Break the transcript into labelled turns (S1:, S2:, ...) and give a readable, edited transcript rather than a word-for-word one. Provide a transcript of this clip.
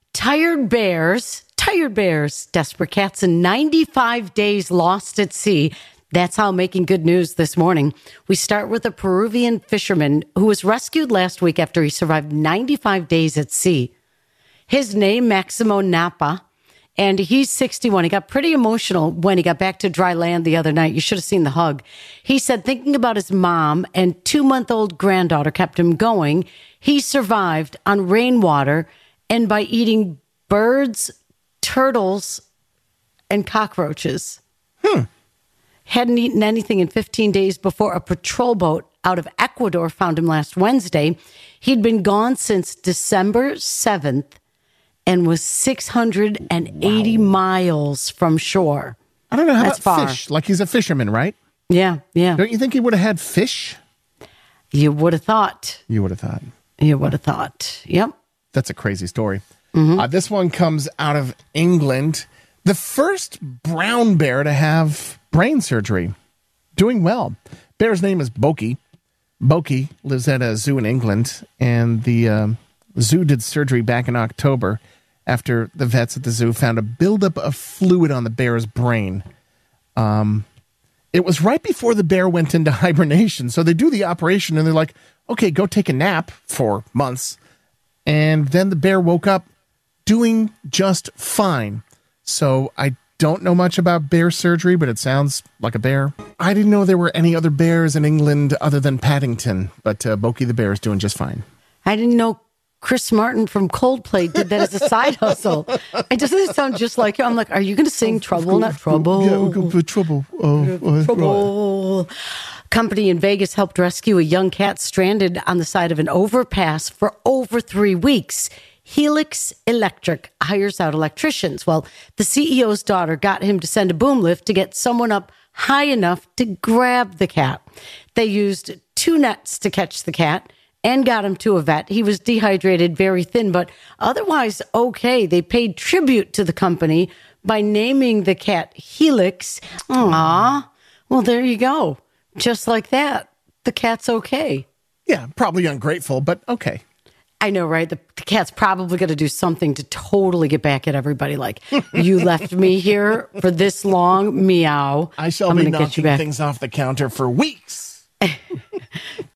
S1: Tired bears, desperate cats, and 95 days lost at sea. That's how making good news this morning. We start with a Peruvian fisherman who was rescued last week after he survived 95 days at sea. His name, Maximo Napa, and he's 61. He got pretty emotional when he got back to dry land the other night. You should have seen the hug. He said thinking about his mom and 2-month-old granddaughter kept him going. He survived on rainwater and by eating birds, turtles, and cockroaches. Hadn't eaten anything in 15 days before a patrol boat out of Ecuador found him last Wednesday. He'd been gone since December 7th and was 680 miles from shore.
S2: I don't know how
S1: That's
S2: about
S1: far.
S2: fish. Like he's a fisherman, right?
S1: Yeah.
S2: Don't you think he would have had fish?
S1: You would have thought. Yep.
S2: That's a crazy story. This one comes out of England. The first brown bear to have brain surgery. Doing well. Bear's name is Boki. Boki lives at a zoo in England, and the zoo did surgery back in October after the vets at the zoo found a buildup of fluid on the bear's brain. It was right before the bear went into hibernation, so they do the operation, and they're like, okay, go take a nap for months. And then the bear woke up doing just fine. So I don't know much about bear surgery, but it sounds like a bear. I didn't know there were any other bears in England other than Paddington, but Boki the bear is doing just fine.
S1: I didn't know Chris Martin from Coldplay did that as a side hustle. It doesn't sound just like you. I'm like, are you going to sing Trouble, Not Trouble?
S2: Yeah, we'll go for trouble.
S1: Trouble. Company in Vegas helped rescue a young cat stranded on the side of an overpass for over 3 weeks. Helix Electric hires out electricians. Well, the CEO's daughter got him to send a boom lift to get someone up high enough to grab the cat. They used 2 nets to catch the cat and got him to a vet. He was dehydrated, very thin, but otherwise okay. They paid tribute to the company by naming the cat Helix. Aww. Well, there you go. Just like that. The cat's okay.
S2: Yeah, probably ungrateful, but okay.
S1: I know, right? The cat's probably going to do something to totally get back at everybody. Like, you left me here for this long, meow.
S2: I shall be knocking things off the counter for weeks.